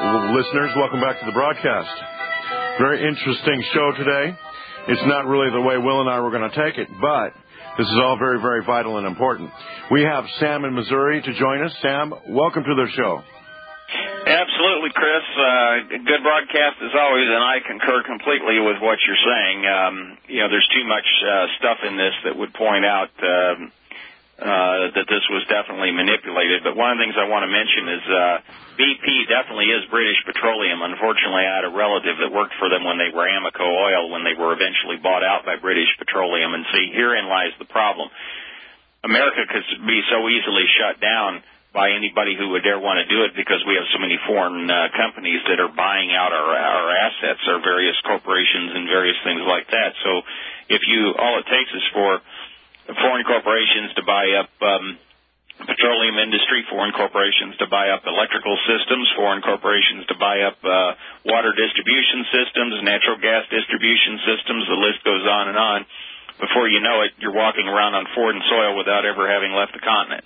listeners, welcome back to the broadcast. Very interesting show today. It's not really the way Will and I were going to take it, but this is all very, very vital and important. We have Sam in Missouri to join us. Sam, welcome to the show. Absolutely, Chris. Good broadcast as always, and I concur completely with what you're saying. There's too much stuff in this that would point out that this was definitely manipulated. But one of the things I want to mention is BP definitely is British Petroleum. Unfortunately, I had a relative that worked for them when they were Amoco Oil, when they were eventually bought out by British Petroleum. And see, herein lies the problem. America could be so easily shut down by anybody who would dare want to do it because we have so many foreign companies that are buying out our assets, our various corporations and various things like that. So if all it takes is for foreign corporations to buy up petroleum industry, foreign corporations to buy up electrical systems, foreign corporations to buy up water distribution systems, natural gas distribution systems, the list goes on and on. Before you know it, you're walking around on foreign soil without ever having left the continent.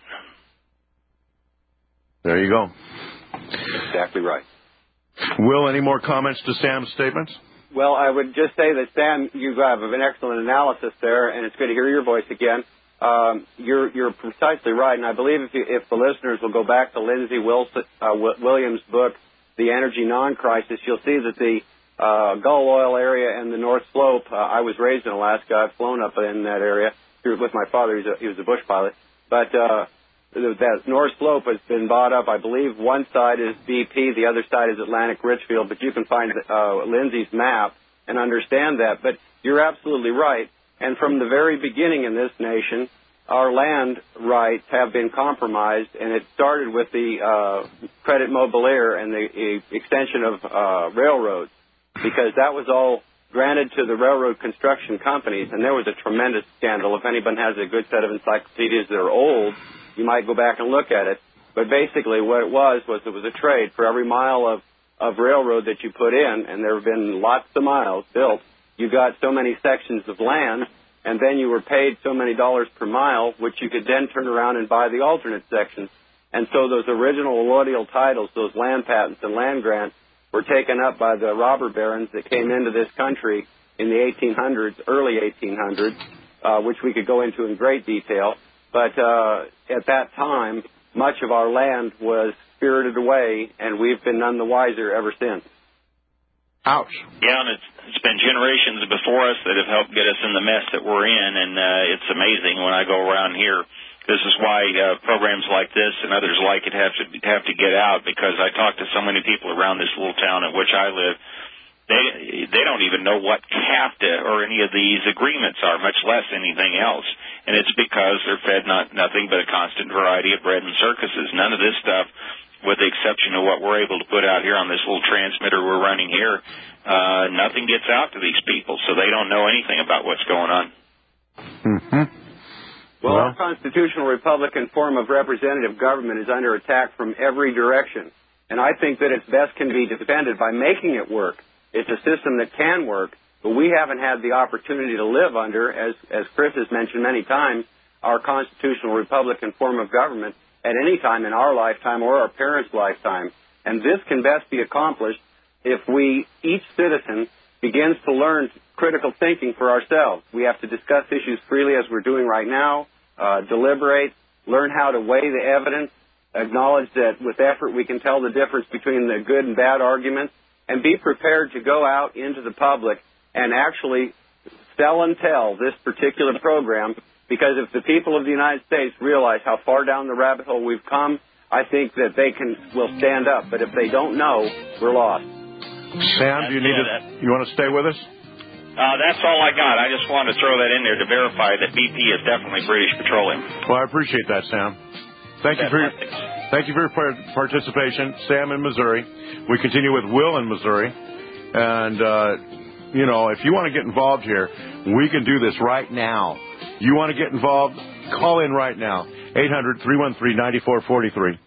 There you go. Exactly right. Will, any more comments to Sam's statements? Well, I would just say that, Sam, you have an excellent analysis there, and it's good to hear your voice again. You're precisely right, and I believe if the listeners will go back to Lindsay Williams' book, The Energy Non-Crisis, you'll see that the Gull Oil area and the North Slope, I was raised in Alaska. I've flown up in that area with my father. He was a bush pilot. But that North Slope has been bought up. I believe one side is BP, the other side is Atlantic Richfield, but you can find Lindsay's map and understand that. But you're absolutely right. And from the very beginning in this nation, our land rights have been compromised, and it started with the Credit Mobilier and the extension of railroads, because that was all granted to the railroad construction companies, and there was a tremendous scandal. If anyone has a good set of encyclopedias that are old, you might go back and look at it. But basically what it was it was a trade. For every mile of railroad that you put in, and there have been lots of miles built, you got so many sections of land, and then you were paid so many dollars per mile, which you could then turn around and buy the alternate sections. And so those original allodial titles, those land patents and land grants, were taken up by the robber barons that came into this country in the 1800s, early 1800s, which we could go into in great detail. But at that time, much of our land was spirited away, and we've been none the wiser ever since. Ouch. Yeah, and it's been generations before us that have helped get us in the mess that we're in, and it's amazing when I go around here. This is why programs like this and others like it have to get out, because I talk to so many people around this little town in which I live. They don't even know what CAFTA or any of these agreements are, much less anything else. And it's because they're fed nothing but a constant variety of bread and circuses. None of this stuff, with the exception of what we're able to put out here on this little transmitter we're running here, nothing gets out to these people, so they don't know anything about what's going on. Mm-hmm. Well, our constitutional Republican form of representative government is under attack from every direction. And I think that its best can be defended by making it work. It's a system that can work, but we haven't had the opportunity to live under, as Chris has mentioned many times, our constitutional Republican form of government at any time in our lifetime or our parents' lifetime. And this can best be accomplished if each citizen begins to learn critical thinking for ourselves. We have to discuss issues freely as we're doing right now, deliberate, learn how to weigh the evidence, acknowledge that with effort we can tell the difference between the good and bad arguments, and be prepared to go out into the public and actually sell and tell this particular program, because if the people of the United States realize how far down the rabbit hole we've come, I think that they will stand up. But if they don't know, we're lost. Sam, you want to stay with us? That's all I got. I just wanted to throw that in there to verify that BP is definitely British Petroleum. Well, I appreciate that, Sam. Thank you for your participation, Sam in Missouri. We continue with Will in Missouri. And, if you want to get involved here, we can do this right now. You want to get involved? Call in right now. 800-313-9443.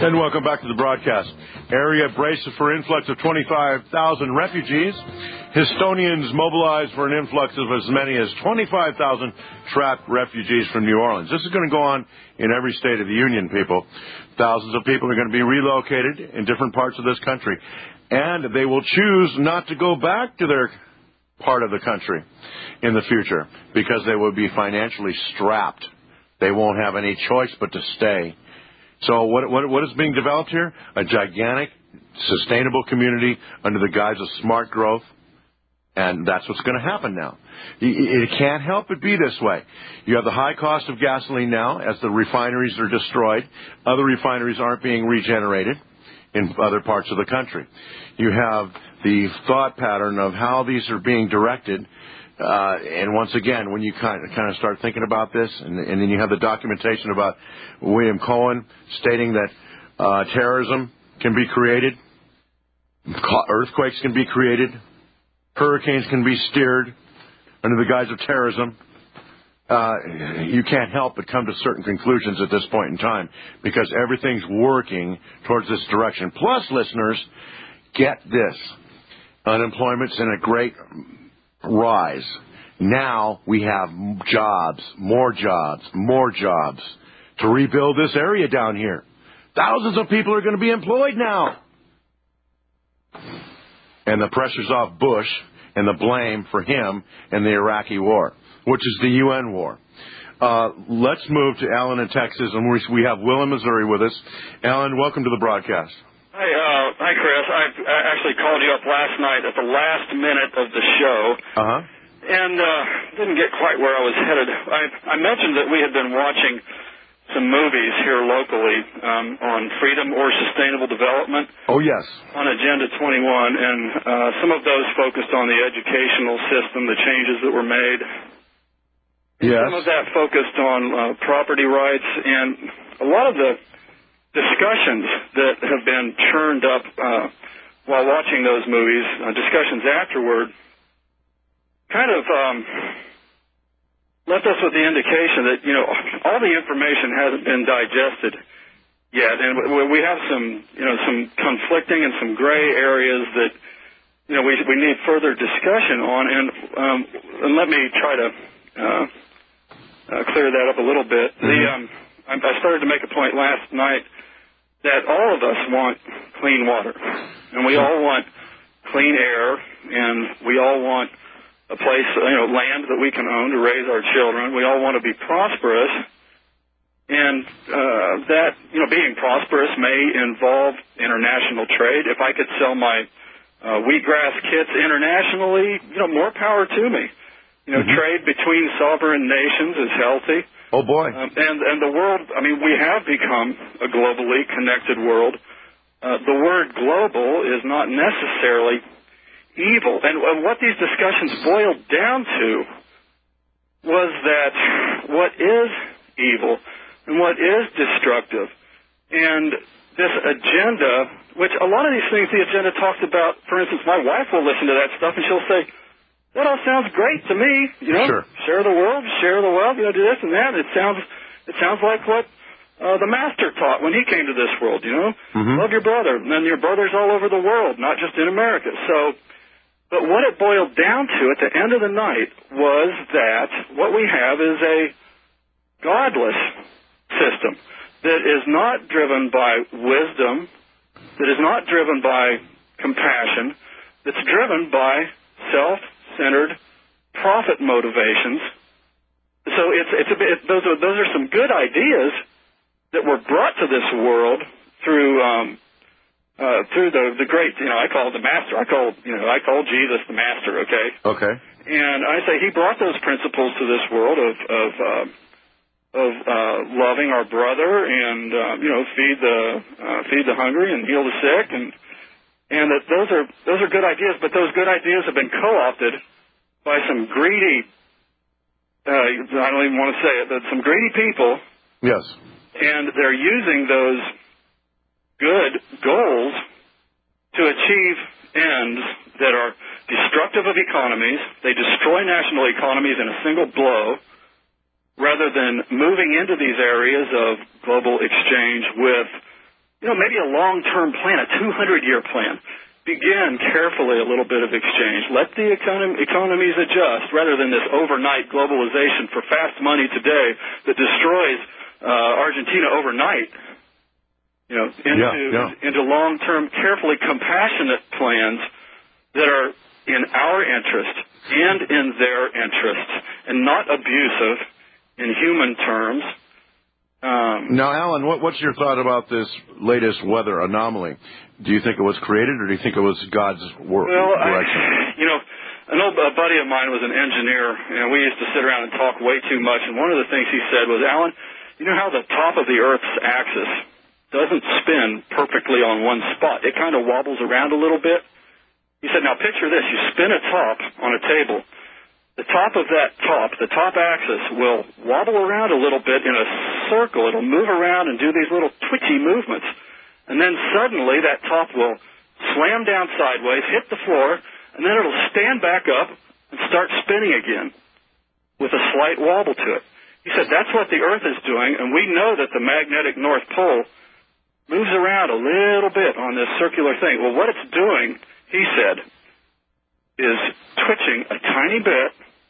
And welcome back to the broadcast. Area braces for influx of 25,000 refugees. Estonians mobilize for an influx of as many as 25,000 trapped refugees from New Orleans. This is going to go on in every state of the Union, people. Thousands of people are going to be relocated in different parts of this country. And they will choose not to go back to their part of the country in the future because they will be financially strapped. They won't have any choice but to stay. So what is being developed here? A gigantic, sustainable community under the guise of smart growth. And that's what's going to happen now. It can't help but be this way. You have the high cost of gasoline now as the refineries are destroyed. Other refineries aren't being regenerated in other parts of the country. You have the thought pattern of how these are being directed. And once again, when you kind of start thinking about this, and then you have the documentation about William Cohen stating that terrorism can be created, earthquakes can be created, hurricanes can be steered under the guise of terrorism, you can't help but come to certain conclusions at this point in time because everything's working towards this direction. Plus, listeners, get this. Unemployment's in a great rise. Now we have jobs, more jobs to rebuild this area down here. Thousands of people are going to be employed now. And the pressure's off Bush and the blame for him and the Iraqi war, which is the UN war. Let's move to Alan in Texas, and we have Will in Missouri with us. Alan, welcome to the broadcast. Hi, Chris. I actually called you up last night at the last minute of the show, and didn't get quite where I was headed. I mentioned that we had been watching some movies here locally on freedom or sustainable development. Oh, yes. On Agenda 21, and some of those focused on the educational system, the changes that were made. Yes. Some of that focused on property rights, and a lot of the discussions that have been churned up while watching those movies, discussions afterward, kind of left us with the indication that, all the information hasn't been digested yet, and we have some conflicting and some gray areas that, we need further discussion on, and let me try to clear that up a little bit. I started to make a point last night that all of us want clean water, and we all want clean air, and we all want a place, land that we can own to raise our children. We all want to be prosperous, and that, being prosperous may involve international trade. If I could sell my wheatgrass kits internationally, more power to me. Trade between sovereign nations is healthy. Oh, boy. And the world, we have become a globally connected world. The word global is not necessarily evil. And what these discussions boiled down to was that what is evil and what is destructive. And this agenda, which a lot of these things the agenda talks about, for instance, my wife will listen to that stuff and she'll say, that all sounds great to me, Sure. Share the world, share the wealth, do this and that. It sounds like what the master taught when he came to this world, Love your brother, and then your brothers all over the world, not just in America. But what it boiled down to at the end of the night was that what we have is a godless system that is not driven by wisdom, that is not driven by compassion, that's driven by self-centered profit motivations. So those are some good ideas that were brought to this world through the great, I call it the master. I call Jesus the master. Okay. And I say he brought those principles to this world of loving our brother and feed the hungry and heal the sick, and that those are good ideas, but those good ideas have been co-opted by some greedy, I don't even want to say it, but some greedy people. Yes. And they're using those good goals to achieve ends that are destructive of economies. They destroy national economies in a single blow, rather than moving into these areas of global exchange with, maybe a long-term plan, a 200-year plan. Begin carefully a little bit of exchange. Let the economies adjust rather than this overnight globalization for fast money today that destroys Argentina overnight. Into long-term, carefully compassionate plans that are in our interest and in their interest, and not abusive in human terms. Now, Alan, what's your thought about this latest weather anomaly? Do you think it was created, or do you think it was God's direction? An old buddy of mine was an engineer, and we used to sit around and talk way too much, and one of the things he said was, Alan, you know how the top of the Earth's axis doesn't spin perfectly on one spot? It kind of wobbles around a little bit. He said, now picture this. You spin a top on a table. The top of that the top axis, will wobble around a little bit in a circle. It'll move around and do these little twitchy movements. And then suddenly that top will slam down sideways, hit the floor, and then it'll stand back up and start spinning again with a slight wobble to it. He said that's what the Earth is doing, and we know that the magnetic North Pole moves around a little bit on this circular thing. Well, what it's doing, he said, is twitching a tiny bit,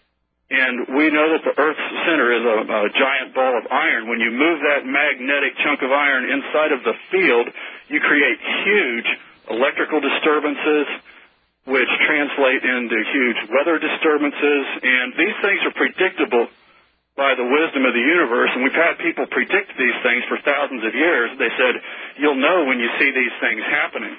and we know that the Earth's center is a giant ball of iron. When you move that magnetic chunk of iron inside of the field, you create huge electrical disturbances, which translate into huge weather disturbances, and these things are predictable by the wisdom of the universe, and we've had people predict these things for thousands of years. They said, you'll know when you see these things happening.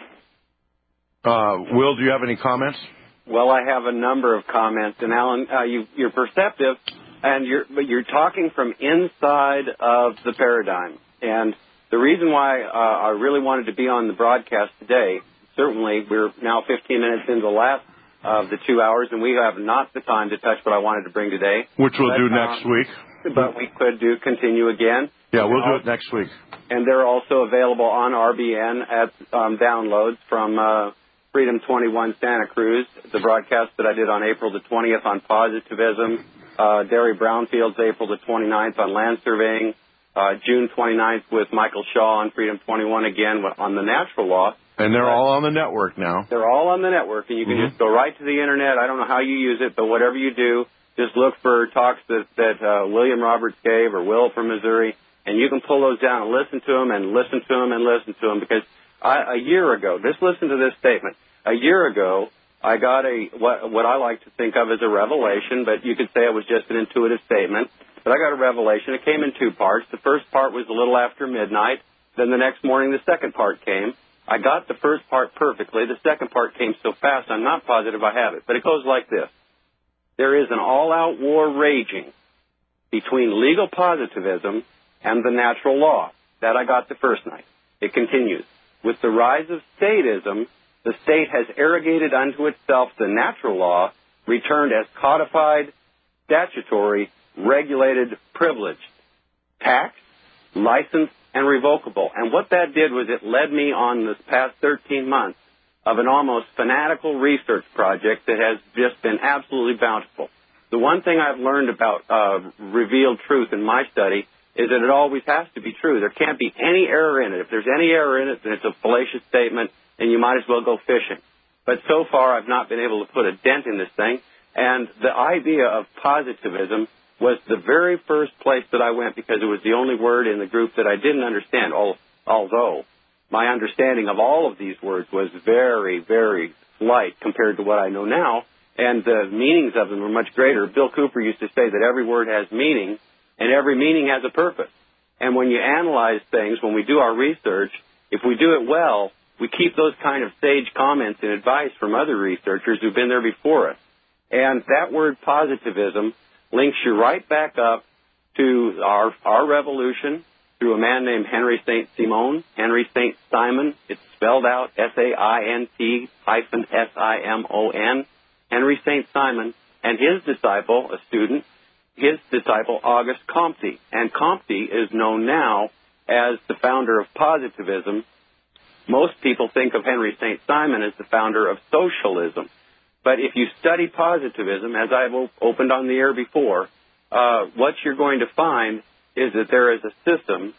Will, do you have any comments? Well, I have a number of comments, and Alan, you're perceptive, and you're talking from inside of the paradigm. And the reason why I really wanted to be on the broadcast today, certainly we're now 15 minutes into the last of the 2 hours, and we have not the time to touch what I wanted to bring today. Which we'll do next week. But we could continue again. Yeah, we'll do it next week. And they're also available on RBN at downloads from Freedom 21 Santa Cruz, the broadcast that I did on April the 20th on positivism, Derry Brownfield's April the 29th on land surveying, June 29th with Michael Shaw on Freedom 21 again on the natural law. And they're all on the network now. They're all on the network, and you can just go right to the Internet. I don't know how you use it, but whatever you do, just look for talks that William Roberts gave or Will from Missouri, and you can pull those down and listen to them and listen to them and listen to them. Because a year ago, just listen to this statement. A year ago, I got what I like to think of as a revelation, but you could say it was just an intuitive statement. But I got a revelation. It came in two parts. The first part was a little after midnight. Then the next morning, the second part came. I got the first part perfectly. The second part came so fast, I'm not positive I have it. But it goes like this. There is an all-out war raging between legal positivism and the natural law. That I got the first night. It continues. With the rise of statism, the state has arrogated unto itself the natural law, returned as codified, statutory, regulated, privileged, taxed, licensed, and revocable. And what that did was it led me on this past 13 months of an almost fanatical research project that has just been absolutely bountiful. The one thing I've learned about revealed truth in my study is that it always has to be true. There can't be any error in it. If there's any error in it, then it's a fallacious statement, and you might as well go fishing. But so far, I've not been able to put a dent in this thing. And the idea of positivism was the very first place that I went because it was the only word in the group that I didn't understand, although my understanding of all of these words was very, very slight compared to what I know now, and the meanings of them were much greater. Bill Cooper used to say that every word has meaning, and every meaning has a purpose. And when you analyze things, when we do our research, if we do it well, we keep those kind of sage comments and advice from other researchers who've been there before us. And that word positivism links you right back up to our revolution through a man named Henry St. Simon, Henry St. Simon. It's spelled out SAINT-SIMON, Henry St. Simon, and his disciple, Auguste Comte. And Comte is known now as the founder of positivism. Most people think of Henry St. Simon as the founder of socialism. But if you study positivism, as I've opened on the air before, what you're going to find is that there is a system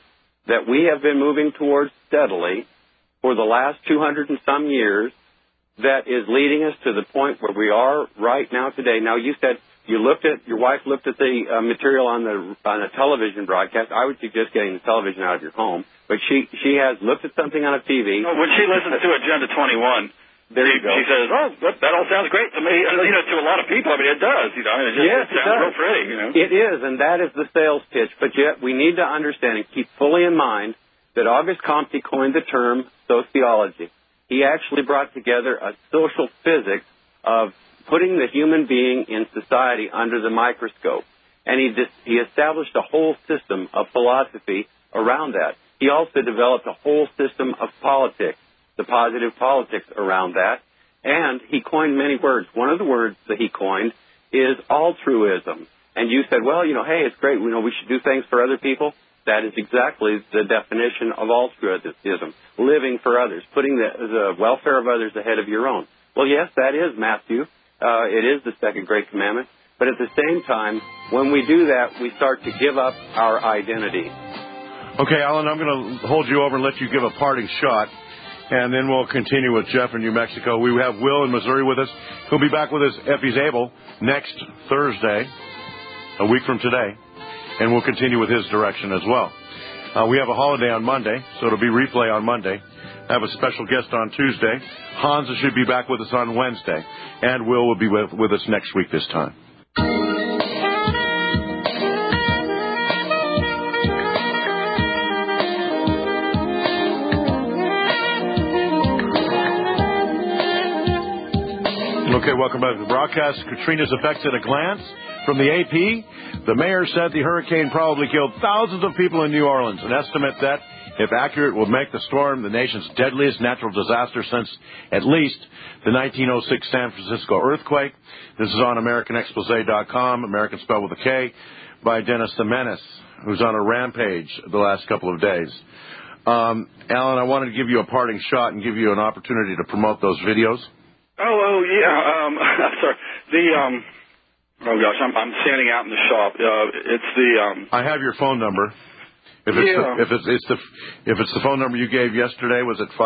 that we have been moving towards steadily for the last 200 and some years that is leading us to the point where we are right now today. Now, you said your wife looked at the material on a television broadcast. I would suggest getting the television out of your home. But she has looked at something on a TV. No, when she listens to Agenda 21, there you go. She says, "Oh, that all sounds great to me." To a lot of people, I mean, it does. It sounds real pretty. It is, and that is the sales pitch. But yet, we need to understand and keep fully in mind that Auguste Comte coined the term sociology. He actually brought together a social physics of putting the human being in society under the microscope, and he established a whole system of philosophy around that. He also developed a whole system of politics, the positive politics around that, and he coined many words. One of the words that he coined is altruism. And you said, well, hey, it's great. We should do things for other people. That is exactly the definition of altruism, living for others, putting the welfare of others ahead of your own. Well, yes, that is Matthew. It is the second great commandment. But at the same time, when we do that, we start to give up our identity. Okay, Alan, I'm going to hold you over and let you give a parting shot, and then we'll continue with Jeff in New Mexico. We have Will in Missouri with us. He'll be back with us, if he's able, next Thursday, a week from today, and we'll continue with his direction as well. We have a holiday on Monday, so it'll be replay on Monday. I have a special guest on Tuesday. Hansa should be back with us on Wednesday, and Will be with us next week this time. Okay, welcome back to the broadcast. Katrina's effects at a glance. From the AP, the mayor said the hurricane probably killed thousands of people in New Orleans. An estimate that, if accurate, will make the storm the nation's deadliest natural disaster since at least the 1906 San Francisco earthquake. This is on AmericanExpose.com, American spelled with a K, by Dennis the Menace, who's on a rampage the last couple of days. Alan, I wanted to give you a parting shot and give you an opportunity to promote those videos. Oh, yeah. Sorry. Oh gosh, I'm standing out in the shop. It's the. I have your phone number. If it's the phone number you gave yesterday, was it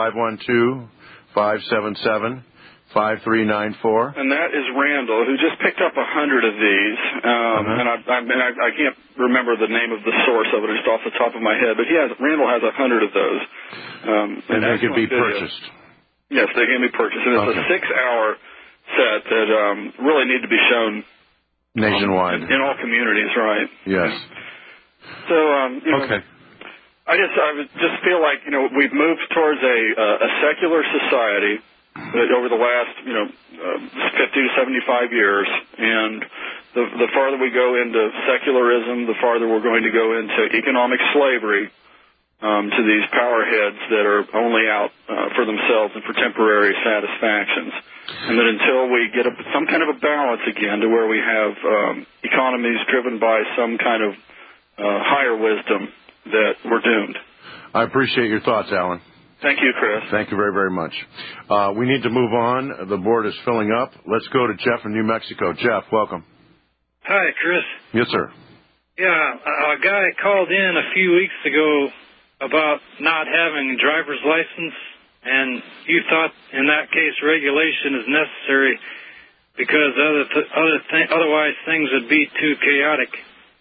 512-577-5394? And that is Randall, who just picked up 100 of these. And I can't remember the name of the source of it just off the top of my head, but Randall has 100 of those. And they can be purchased. Yes, they can be purchased. And it's a 6-hour set that really need to be shown nationwide. In all communities, right? Yes. So, okay. I just feel like, we've moved towards a secular society over the last, 50 to 75 years. And the farther we go into secularism, the farther we're going to go into economic slavery. To these power heads that are only out for themselves and for temporary satisfactions. And that until we get some kind of a balance again to where we have economies driven by some kind of higher wisdom, that we're doomed. I appreciate your thoughts, Alan. Thank you, Chris. Thank you very, very much. We need to move on. The board is filling up. Let's go to Jeff in New Mexico. Jeff, welcome. Hi, Chris. Yes, sir. Yeah, a guy called in a few weeks ago about not having a driver's license, and you thought in that case regulation is necessary because otherwise things would be too chaotic.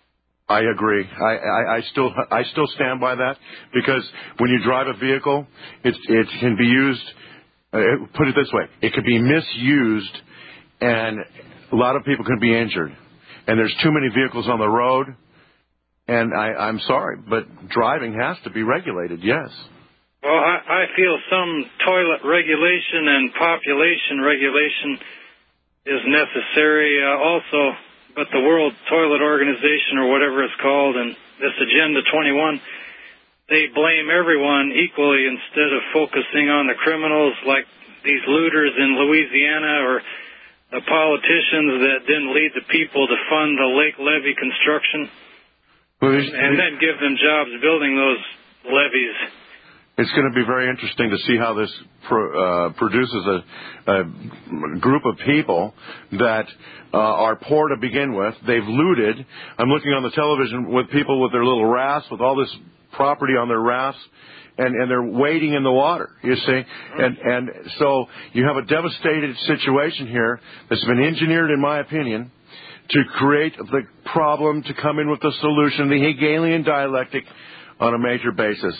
I agree. I still stand by that, because when you drive a vehicle, it can be used. Put it this way: it can be misused, and a lot of people can be injured. And there's too many vehicles on the road. And I'm sorry, but driving has to be regulated, yes. Well, I feel some toilet regulation and population regulation is necessary also, but the World Toilet Organization, or whatever it's called, and this Agenda 21, they blame everyone equally instead of focusing on the criminals like these looters in Louisiana or the politicians that didn't lead the people to fund the lake levee construction. And then give them jobs building those levees. It's going to be very interesting to see how this produces a group of people that are poor to begin with. They've looted. I'm looking on the television with people with their little rafts, with all this property on their rafts, and they're wading in the water, you see. And so you have a devastated situation here that's been engineered, in my opinion, to create the problem, to come in with the solution, the Hegelian dialectic on a major basis.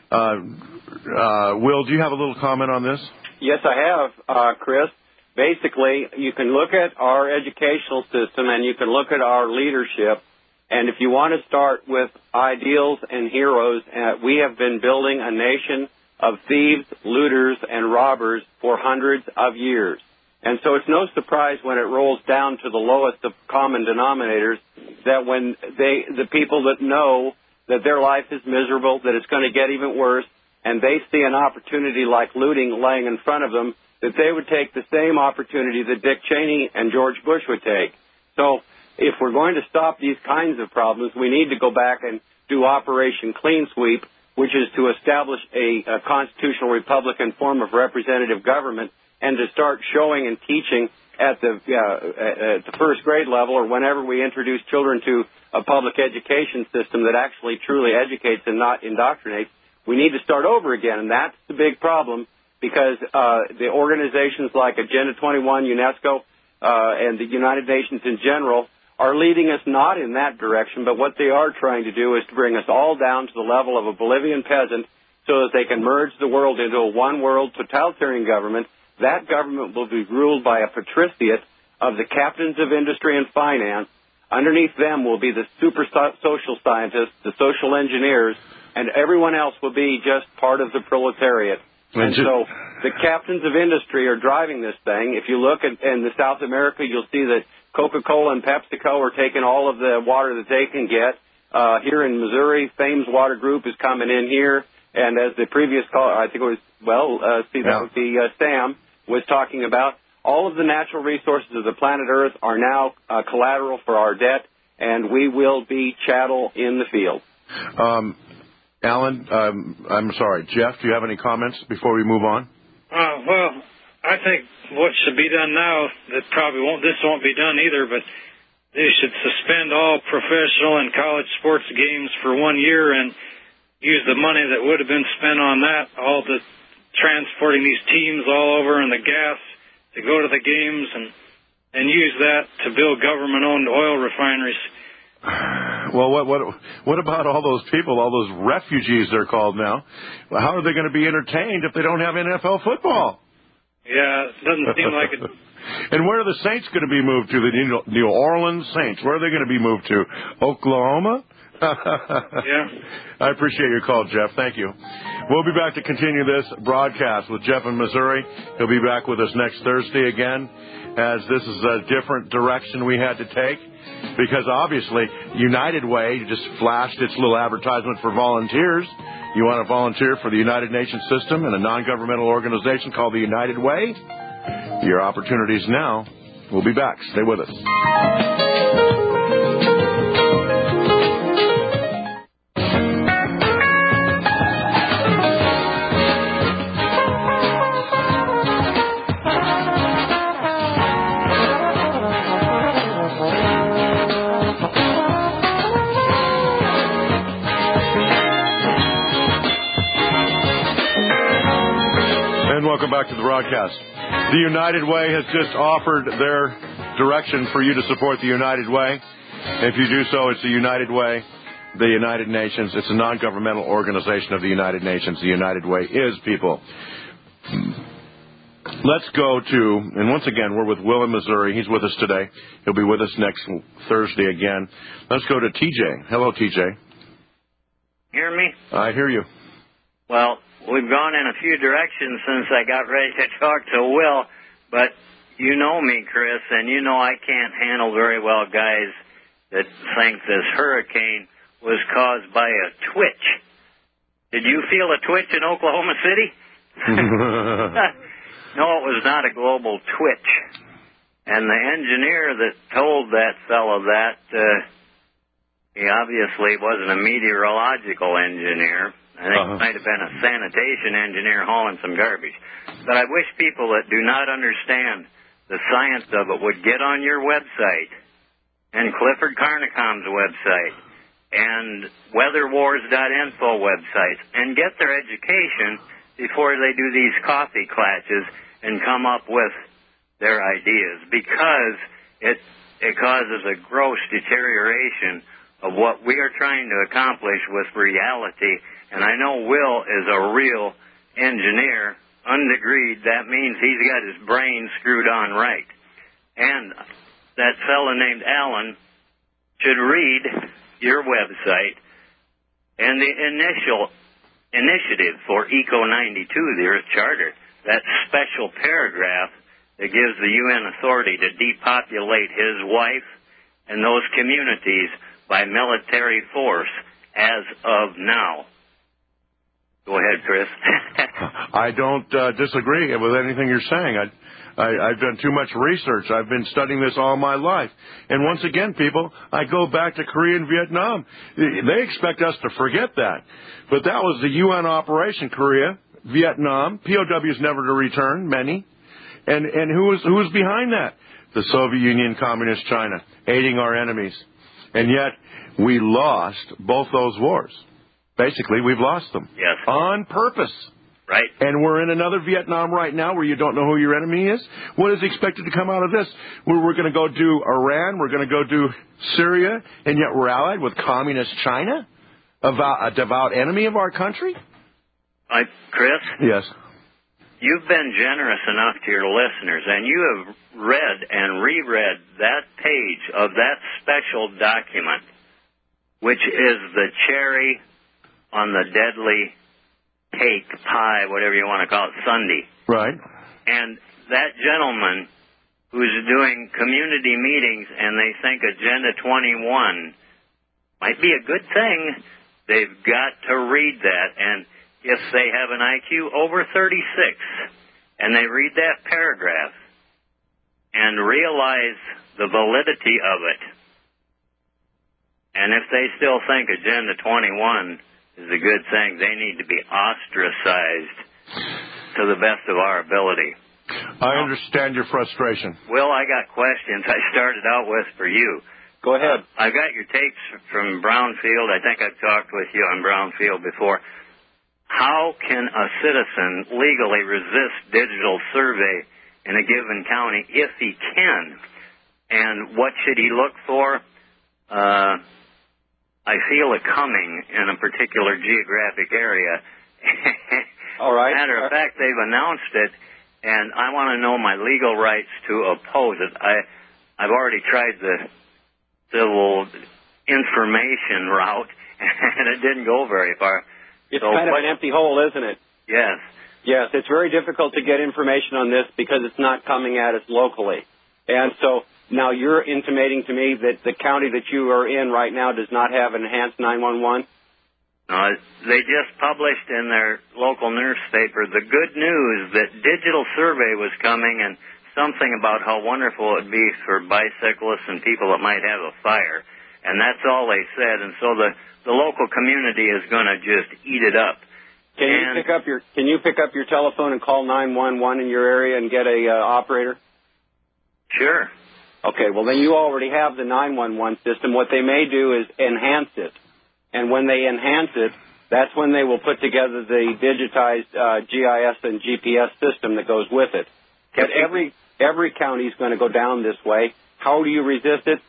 Will, do you have a little comment on this? Yes, I have, Chris. Basically, you can look at our educational system and you can look at our leadership. And if you want to start with ideals and heroes, we have been building a nation of thieves, looters, and robbers for hundreds of years. And so it's no surprise when it rolls down to the lowest of common denominators that when the people that know that their life is miserable, that it's going to get even worse, and they see an opportunity like looting laying in front of them, that they would take the same opportunity that Dick Cheney and George Bush would take. So if we're going to stop these kinds of problems, we need to go back and do Operation Clean Sweep, which is to establish a constitutional Republican form of representative government and to start showing and teaching at the first grade level or whenever we introduce children to a public education system that actually truly educates and not indoctrinates. We need to start over again, and that's the big problem because the organizations like Agenda 21, UNESCO, and the United Nations in general are leading us not in that direction, but what they are trying to do is to bring us all down to the level of a Bolivian peasant so that they can merge the world into a one-world totalitarian government. That government will be ruled by a patriciate of the captains of industry and finance. Underneath them will be the super social scientists, the social engineers, and everyone else will be just part of the proletariat. And so the captains of industry are driving this thing. If you look in the South America, you'll see that Coca-Cola and PepsiCo are taking all of the water that they can get. Here in Missouri, Thames Water Group is coming in here. And as the previous caller, I think it was, that would be Sam, was talking about, all of the natural resources of the planet Earth are now collateral for our debt, and we will be chattel in the field. Alan, I'm sorry. Jeff, do you have any comments before we move on? Well, I think what should be done now, this won't be done either, but they should suspend all professional and college sports games for 1 year and use the money that would have been spent on that, all the transporting these teams all over and the gas to go to the games and use that to build government-owned oil refineries. Well, what about all those people, all those refugees they're called now? How are they going to be entertained if they don't have NFL football? Yeah, it doesn't seem like it. And where are the Saints going to be moved to? The New Orleans Saints. Where are they going to be moved to? Oklahoma? Yeah. I appreciate your call, Jeff. Thank you. We'll be back to continue this broadcast with Jeff in Missouri. He'll be back with us next Thursday again, as this is a different direction we had to take. Because obviously, United Way just flashed its little advertisement for volunteers. You want to volunteer for the United Nations system and a non-governmental organization called the United Way? Your opportunities now. We'll be back. Stay with us. Welcome back to the broadcast. The United Way has just offered their direction for you to support the United Way. If you do so, it's the United Way, the United Nations. It's a non-governmental organization of the United Nations. The United Way is people. Let's go to, and once again, we're with Will in Missouri. He's with us today. He'll be with us next Thursday again. Let's go to TJ. Hello, TJ. Hear me? I hear you. Well, we've gone in a few directions since I got ready to talk to Will, but you know me, Chris, and you know I can't handle very well guys that think this hurricane was caused by a twitch. Did you feel a twitch in Oklahoma City? No, it was not a global twitch. And the engineer that told that fellow that, he obviously wasn't a meteorological engineer. I think it might have been a sanitation engineer hauling some garbage. But I wish people that do not understand the science of it would get on your website and Clifford Carnicom's website and weatherwars.info websites and get their education before they do these coffee clatches and come up with their ideas, because it causes a gross deterioration of what we are trying to accomplish with reality. And I know Will is a real engineer, undegreed. That means he's got his brain screwed on right. And that fellow named Alan should read your website and the initiative for Eco 92, the Earth Charter, that special paragraph that gives the UN authority to depopulate his wife and those communities by military force as of now. Go ahead, Chris. I don't disagree with anything you're saying. I've done too much research. I've been studying this all my life. And once again, people, I go back to Korea and Vietnam. They expect us to forget that. But that was the UN operation, Korea, Vietnam, POWs never to return, many. And who was behind that? The Soviet Union, Communist China, aiding our enemies. And yet, we lost both those wars. Basically, we've lost them. Yes. On purpose. Right. And we're in another Vietnam right now where you don't know who your enemy is. What is expected to come out of this? We're going to go do Iran. We're going to go do Syria. And yet we're allied with Communist China? A devout enemy of our country? Chris? Yes. You've been generous enough to your listeners, and you have read and reread that page of that special document, which is the cherry on the deadly cake, pie, whatever you want to call it, sundae. Right. And that gentleman who's doing community meetings and they think Agenda 21 might be a good thing, they've got to read that. And if they have an IQ over 36 and they read that paragraph and realize the validity of it, and if they still think Agenda 21 is a good thing, they need to be ostracized to the best of our ability. I understand your frustration. Will, I got questions I started out with for you. Go ahead. I've got your tapes from Brownfield. I think I've talked with you on Brownfield before. How can a citizen legally resist digital survey in a given county if he can? And what should he look for? I feel it coming in a particular geographic area. All right. Matter of fact, they've announced it, and I want to know my legal rights to oppose it. I've already tried the civil information route, and it didn't go very far. It's kind of an empty hole, isn't it? Yes. Yes, it's very difficult to get information on this because it's not coming at us locally. And so now you're intimating to me that the county that you are in right now does not have enhanced 911? They just published in their local newspaper the good news that digital survey was coming and something about how wonderful it would be for bicyclists and people that might have a fire. And that's all they said. And so the local community is going to just eat it up. Can you pick up your telephone and call 911 in your area and get a operator? Sure. Okay, well then you already have the 911 system. What they may do is enhance it. And when they enhance it, that's when they will put together the digitized GIS and GPS system that goes with it. But every county is going to go down this way. How do you resist it?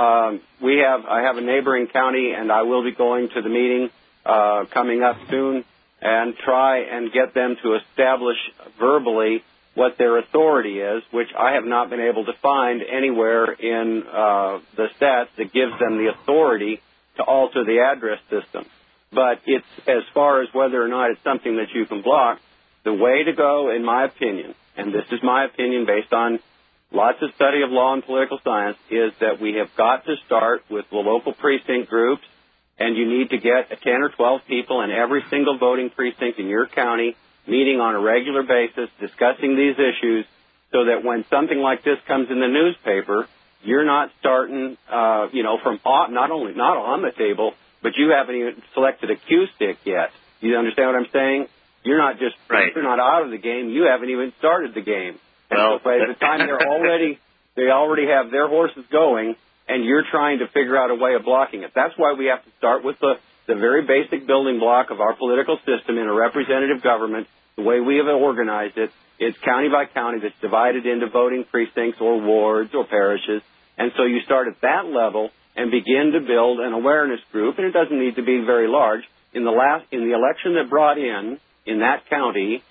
I have a neighboring county, and I will be going to the meeting coming up soon and try and get them to establish verbally what their authority is, which I have not been able to find anywhere in the stats that gives them the authority to alter the address system. But it's as far as whether or not it's something that you can block, the way to go, in my opinion, and this is my opinion based on lots of study of law and political science, is that we have got to start with the local precinct groups, and you need to get 10 or 12 people in every single voting precinct in your county meeting on a regular basis, discussing these issues, so that when something like this comes in the newspaper, you're not starting, from not on the table, but you haven't even selected a Q stick yet. You understand what I'm saying? You're not just you're not out of the game. You haven't even started the game. And so by the time they already have their horses going, and you're trying to figure out a way of blocking it. That's why we have to start with the very basic building block of our political system in a representative government. The way we have organized it, it's county by county that's divided into voting precincts or wards or parishes. And so you start at that level and begin to build an awareness group, and it doesn't need to be very large. In the election that brought in that county,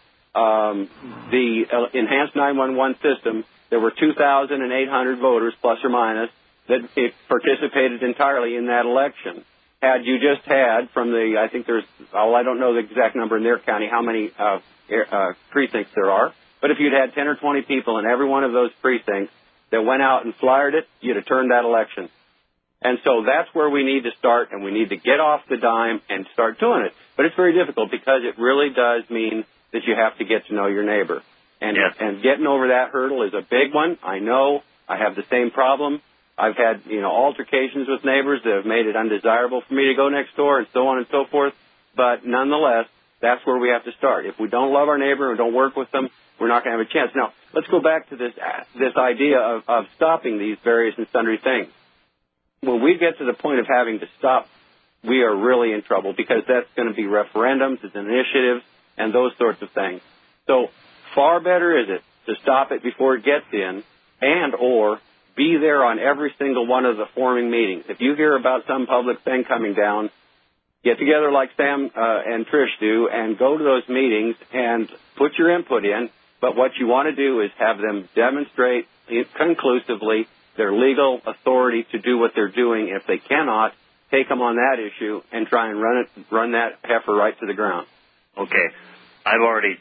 the enhanced 911 system, there were 2,800 voters, plus or minus, that participated entirely in that election. Had you just had from I don't know the exact number in their county, how many precincts there are, but if you'd had 10 or 20 people in every one of those precincts that went out and flyered it, you'd have turned that election. And so that's where we need to start, and we need to get off the dime and start doing it. But it's very difficult because it really does mean that you have to get to know your neighbor. And getting over that hurdle is a big one. I know. I have the same problem. I've had, altercations with neighbors that have made it undesirable for me to go next door and so on and so forth. But nonetheless, that's where we have to start. If we don't love our neighbor and don't work with them, we're not going to have a chance. Now, let's go back to this idea of stopping these various and sundry things. When we get to the point of having to stop, we are really in trouble because that's going to be referendums, it's initiatives, and those sorts of things. So far better is it to stop it before it gets in and or be there on every single one of the forming meetings. If you hear about some public thing coming down, get together like Sam and Trish do and go to those meetings and put your input in. But what you want to do is have them demonstrate conclusively their legal authority to do what they're doing. If they cannot, take them on that issue and try and run that heifer right to the ground. Okay. I've already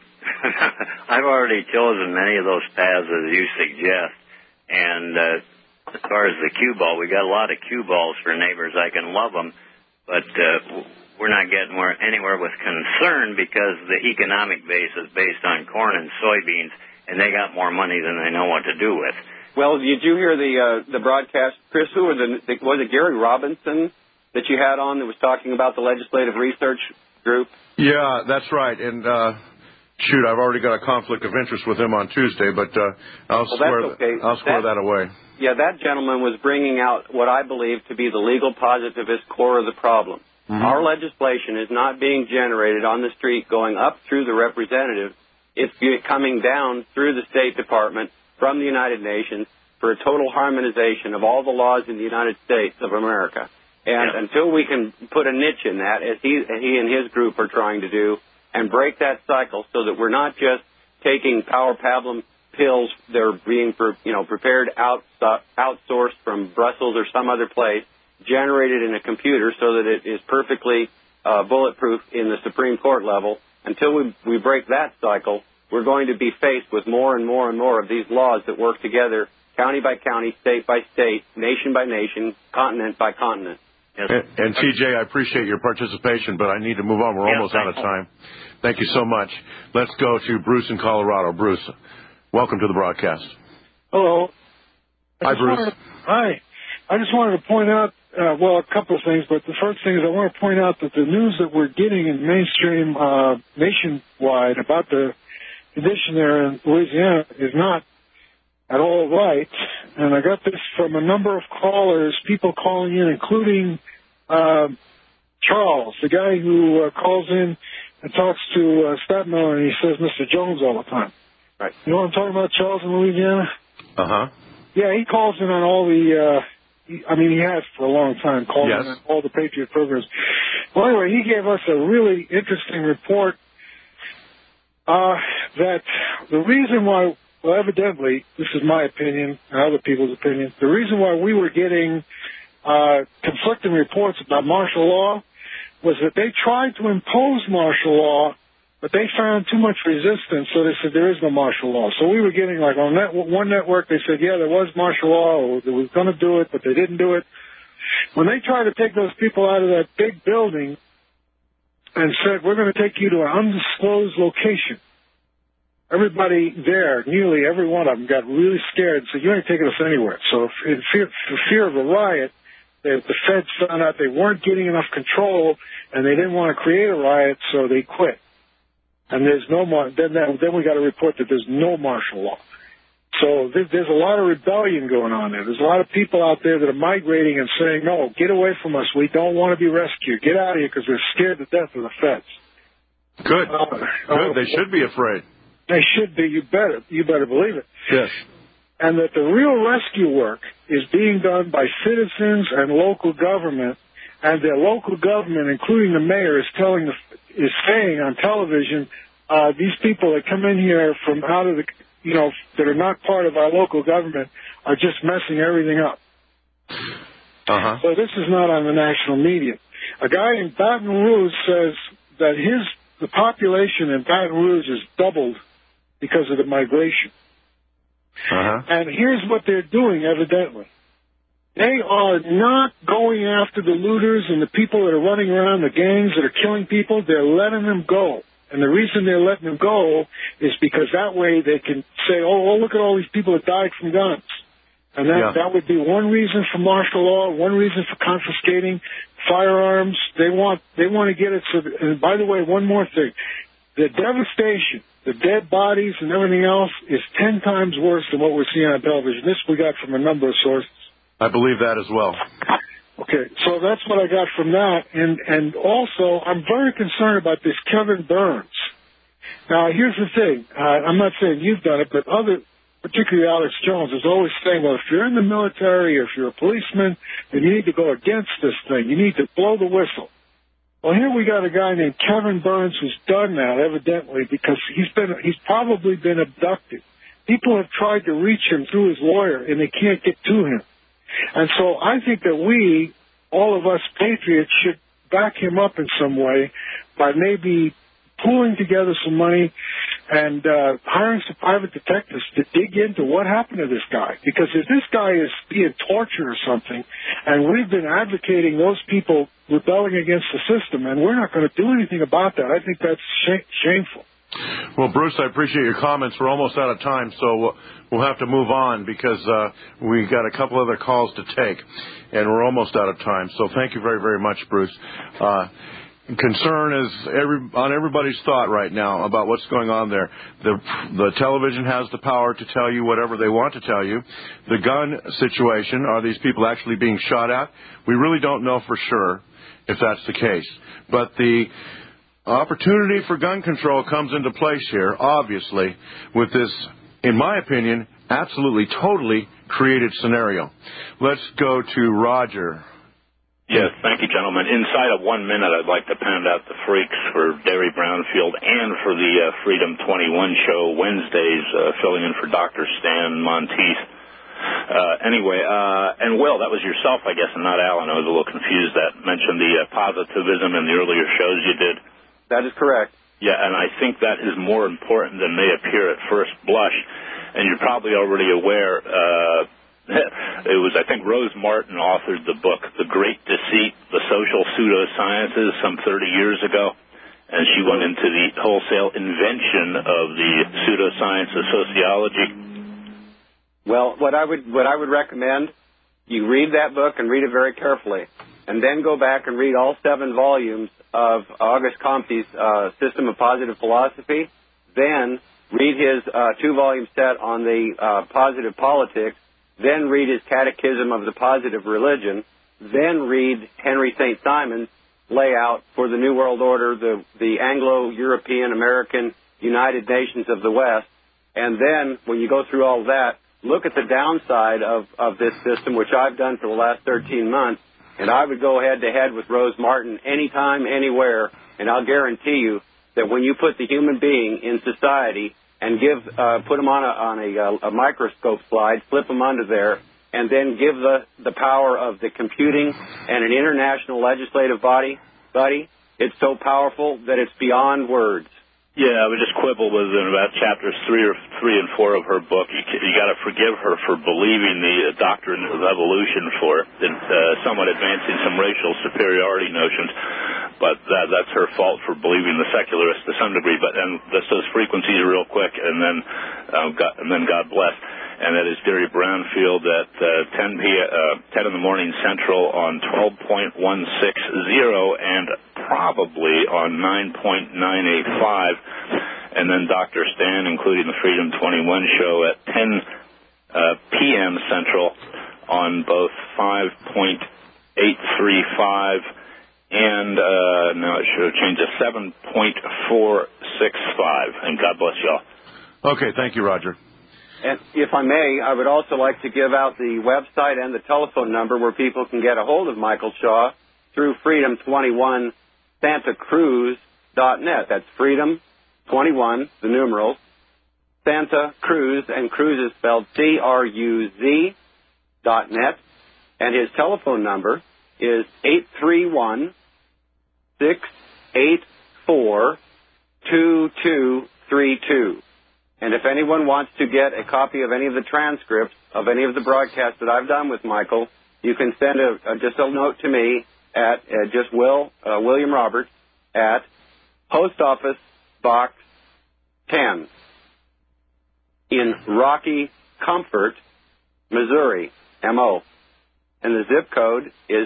chosen many of those paths as you suggest. And as far as the cue ball, we got a lot of cue balls for neighbors. I can love them, but we're not getting anywhere with concern because the economic base is based on corn and soybeans, and they got more money than they know what to do with. Well, did you hear the broadcast, Chris? Was it Gary Robinson that you had on that was talking about the Legislative Research Group? Yeah, that's right. And I've already got a conflict of interest with him on Tuesday, but I'll square that away. Yeah, that gentleman was bringing out what I believe to be the legal positivist core of the problem. Mm-hmm. Our legislation is not being generated on the street going up through the representatives. It's coming down through the State Department from the United Nations for a total harmonization of all the laws in the United States of America. And until we can put a niche in that, as he and his group are trying to do, and break that cycle so that we're not just taking power pablum pills that are being prepared outsourced from Brussels or some other place, generated in a computer so that it is perfectly bulletproof in the Supreme Court level. Until we break that cycle, we're going to be faced with more and more and more of these laws that work together, county by county, state by state, nation by nation, continent by continent. Yes. And TJ, I appreciate your participation, but I need to move on. We're almost out of time. Thank you so much. Let's go to Bruce in Colorado. Bruce, welcome to the broadcast. Hello. Hi, Bruce. Hi. I just wanted to point out, a couple of things, but the first thing is I want to point out that the news that we're getting in mainstream nationwide about the condition there in Louisiana is not at all right. And I got this from a number of callers, people calling in, including Charles, the guy who calls in and talks to Statmiller, and he says Mr. Jones all the time. Right. You know what I'm talking about, Charles, in Louisiana? Uh-huh. Yeah, he calls in on all the, he has for a long time, called in on all the Patriot programs. Well, anyway, he gave us a really interesting report that the reason why, well, evidently, this is my opinion and other people's opinion, the reason why we were getting conflicting reports about martial law was that they tried to impose martial law, but they found too much resistance, so they said there is no martial law. So we were getting, like, on one network, they said, yeah, there was martial law, or they were going to do it, but they didn't do it. When they tried to take those people out of that big building and said, we're going to take you to an undisclosed location, everybody there, nearly every one of them, got really scared and said, you ain't taking us anywhere. So for fear of a riot, The feds found out they weren't getting enough control, and they didn't want to create a riot, so they quit. And there's no more. Then we got a report that there's no martial law. So there's a lot of rebellion going on there. There's a lot of people out there that are migrating and saying, "No, get away from us. We don't want to be rescued. Get out of here because we're scared to death of the feds." Good. Good. They should be afraid. They should be. You better believe it. Yes. And that the real rescue work is being done by citizens and local government, and their local government, including the mayor, is saying on television, these people that come in here from out of the, that are not part of our local government are just messing everything up. Uh-huh. So this is not on the national media. A guy in Baton Rouge says that the population in Baton Rouge is doubled because of the migration. Uh-huh. And here's what they're doing, evidently. They are not going after the looters and the people that are running around, the gangs that are killing people. They're letting them go. And the reason they're letting them go is because that way they can say, oh, look at all these people that died from guns. And that would be one reason for martial law, one reason for confiscating firearms. They want to get it so. And by the way, one more thing. The devastation, the dead bodies and everything else is 10 times worse than what we're seeing on television. This we got from a number of sources. I believe that as well. Okay, so that's what I got from that. And also, I'm very concerned about this Kevin Burns. Now, here's the thing. I'm not saying you've done it, but particularly Alex Jones, is always saying, well, if you're in the military or if you're a policeman, then you need to go against this thing. You need to blow the whistle. Well, here we got a guy named Kevin Burns who's done that, evidently, because he's probably been abducted. People have tried to reach him through his lawyer, and they can't get to him. And so I think that we, all of us patriots, should back him up in some way by maybe pooling together some money and hiring some private detectives to dig into what happened to this guy. Because if this guy is being tortured or something, and we've been advocating those people rebelling against the system, and we're not going to do anything about that, I think that's shameful. Well, Bruce, I appreciate your comments. We're almost out of time, so we'll have to move on because we got a couple other calls to take, and we're almost out of time. So thank you very, very much, Bruce. Concern is on everybody's thought right now about what's going on there. The television has the power to tell you whatever they want to tell you. The gun situation, are these people actually being shot at? We really don't know for sure if that's the case. But the opportunity for gun control comes into place here, obviously, with this, in my opinion, absolutely, totally created scenario. Let's go to Roger. Yes, thank you, gentlemen. Inside of 1 minute, I'd like to pound out the freaks for Derry Brownfield and for the Freedom 21 show Wednesdays, filling in for Dr. Stan Monteith. Anyway, and Will, that was yourself, I guess, and not Alan. I was a little confused. That mentioned the positivism in the earlier shows you did. That is correct. Yeah, and I think that is more important than may appear at first blush. And you're probably already aware, it was, I think, Rose Martin authored the book, The Great Deceit, The Social Pseudosciences, some 30 years ago. And she went into the wholesale invention of the pseudoscience of sociology. Well, what I would recommend, you read that book and read it very carefully. And then go back and read all 7 volumes of Auguste Comte's System of Positive Philosophy. Then read his 2-volume set on the positive politics. Then read his Catechism of the Positive Religion. Then read Henry St. Simon's layout for the New World Order, the Anglo-European American United Nations of the West. And then, when you go through all that, look at the downside of this system, which I've done for the last 13 months. And I would go head-to-head with Rose Martin anytime, anywhere, and I'll guarantee you that when you put the human being in society and put them on a microscope slide, flip them under there, and then give the power of the computing and an international legislative body, it's so powerful that it's beyond words. Yeah, I would just quibble with about chapters 3 and 4 of her book. You got to forgive her for believing the doctrine of evolution and somewhat advancing some racial superiority notions. But that's her fault for believing the secularists to some degree. But and those frequencies real quick, and then God bless. and that is Gary Brownfield at 10 in the morning Central on 12.160 and probably on 9.985. And then Dr. Stan, including the Freedom 21 show at 10 p.m. Central on both 5.835 and now it should have changed to 7.465. And God bless y'all. Okay, thank you, Roger. And if I may, I would also like to give out the website and the telephone number where people can get a hold of Michael Shaw through Freedom21 SantaCruz.net. That's Freedom21, the numerals, Santa Cruz, and Cruz is spelled CRUZ.net. And his telephone number is 831-684-2232. And if anyone wants to get a copy of any of the transcripts of any of the broadcasts that I've done with Michael, you can send just a note to me at William Roberts at Post Office Box 10 in Rocky Comfort, Missouri, MO. And the zip code is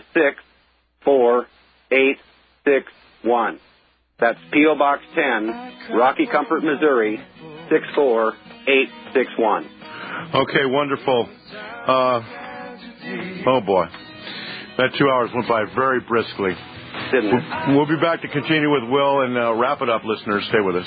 64861. That's P.O. Box 10, Rocky Comfort, Missouri, 64861. Okay, wonderful. Oh, boy. That 2 hours went by very briskly. Didn't it? We'll be back to continue with Will and wrap it up, listeners. Stay with us.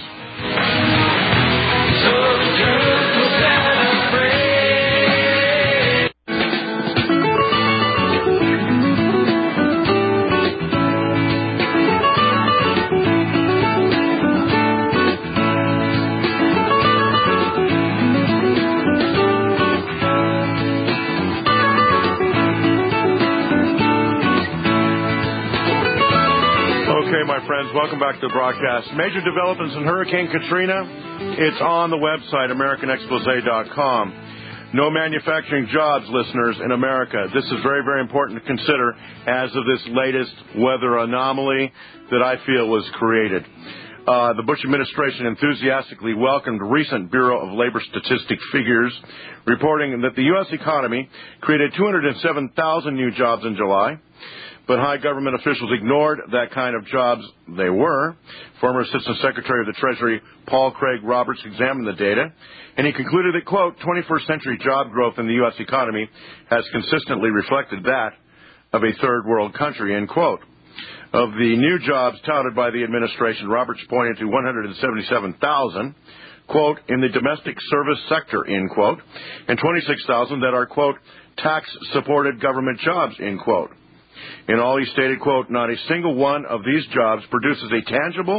My friends, welcome back to the broadcast. Major developments in Hurricane Katrina. It's on the website, AmericanExposé.com. No manufacturing jobs, listeners, in America. This is very, very important to consider as of this latest weather anomaly that I feel was created. The Bush administration enthusiastically welcomed recent Bureau of Labor Statistics figures reporting that the U.S. economy created 207,000 new jobs in July. But high government officials ignored that kind of jobs they were. Former Assistant Secretary of the Treasury Paul Craig Roberts examined the data, and he concluded that, quote, 21st century job growth in the U.S. economy has consistently reflected that of a third world country, end quote. Of the new jobs touted by the administration, Roberts pointed to 177,000, quote, in the domestic service sector, end quote, and 26,000 that are, quote, tax-supported government jobs, end quote. In all, he stated, quote, not a single one of these jobs produces a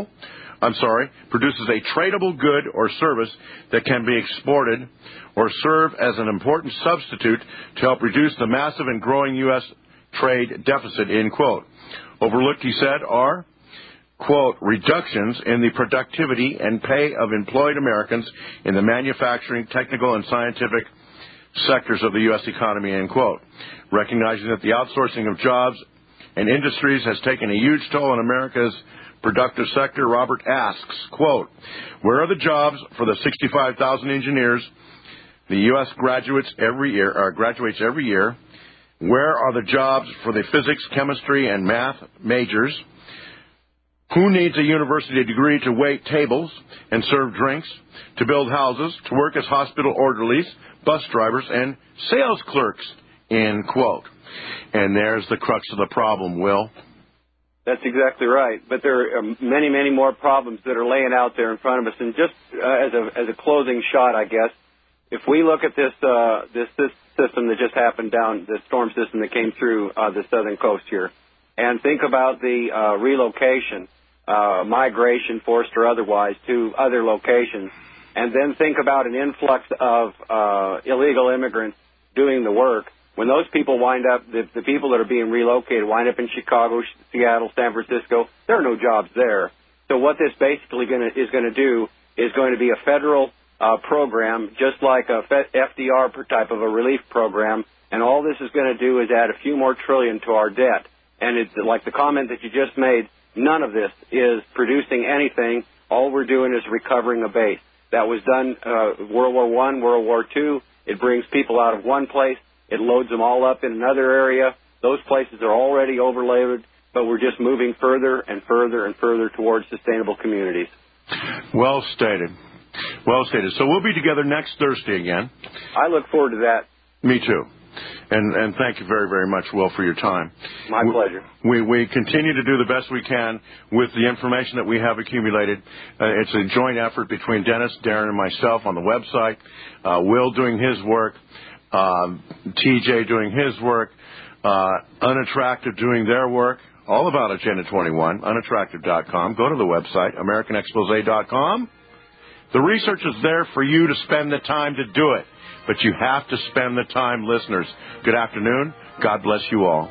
tradable good or service that can be exported or serve as an important substitute to help reduce the massive and growing U.S. trade deficit, end quote. Overlooked, he said, are, quote, reductions in the productivity and pay of employed Americans in the manufacturing, technical, and scientific sectors of the U.S. economy, end quote. Recognizing that the outsourcing of jobs and industries has taken a huge toll on America's productive sector, Robert asks, quote, where are the jobs for the 65,000 engineers the U.S. graduates every year? Where are the jobs for the physics, chemistry, and math majors? Who needs a university degree to wait tables and serve drinks, to build houses, to work as hospital orderlies, bus drivers, and sales clerks, end quote. And there's the crux of the problem, Will. That's exactly right. But there are many, many more problems that are laying out there in front of us. And just as a closing shot, I guess, if we look at this system that just happened down, the storm system that came through the southern coast here, and think about the relocation, migration, forced or otherwise, to other locations, and then think about an influx of illegal immigrants doing the work. When those people wind up, the people that are being relocated wind up in Chicago, Seattle, San Francisco, there are no jobs there. So what this basically is going to do is going to be a federal program, just like a FDR type of a relief program, and all this is going to do is add a few more trillion to our debt. And it's like the comment that you just made, none of this is producing anything. All we're doing is recovering a base. That was done World War I, World War II, It brings people out of one place. It loads them all up in another area. Those places are already overloaded, but we're just moving further and further and further towards sustainable communities. Well stated. Well stated. So we'll be together next Thursday again. I look forward to that. Me too. And thank you very, very much, Will, for your time. My pleasure. We continue to do the best we can with the information that we have accumulated. It's a joint effort between Dennis, Darren, and myself on the website. Will doing his work, TJ doing his work, Unattractive doing their work. All about Agenda 21, unattractive.com. Go to the website, AmericanExpose.com. The research is there for you to spend the time to do it. But you have to spend the time, listeners. Good afternoon. God bless you all.